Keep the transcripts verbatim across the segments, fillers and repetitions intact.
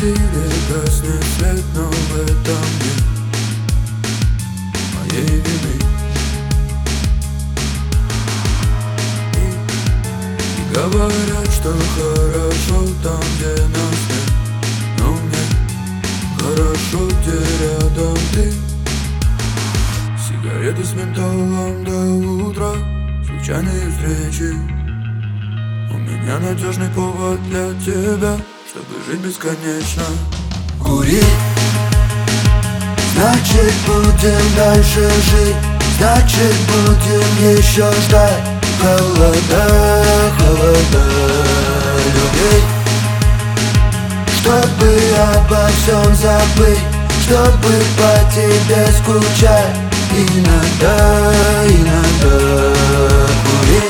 квартире гаснет свет, но в этом нет моей вины. И говорят, что хорошо там, где нас нет, но мне хорошо, где рядом ты. Сигареты с ментолом до утра, случайные встречи. У меня надежный повод для тебя, чтобы жить бесконечно. Кури, значит будем дальше жить, значит будем еще ждать. Холода, холода, любить, чтобы обо всем забыть, чтобы по тебе скучать. Иногда, иногда курить.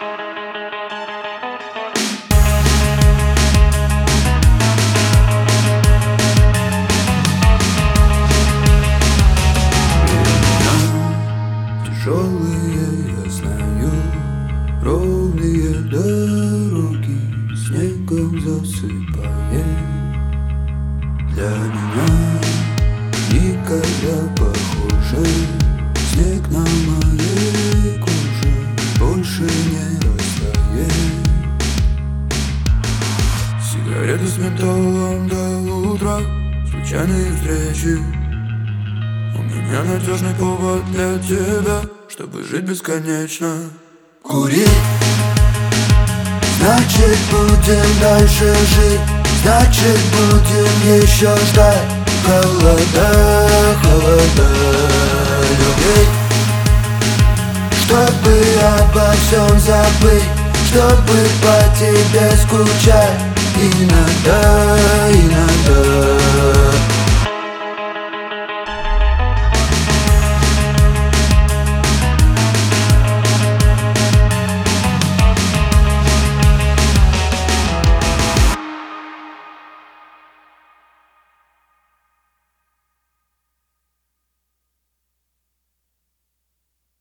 Тяжелые, я знаю, ровные дороги снегом засыпает. Для меня никогда похуже. Снег на моей коже больше не растает. Сигареты с ментолом до утра, случайные встречи. У меня надежный повод для тебя, чтобы жить бесконечно. Кури, значит будем дальше жить, значит будем еще ждать. Холода, холода, любить, чтобы обо всем забыть, чтобы по тебе скучать. Иногда, иногда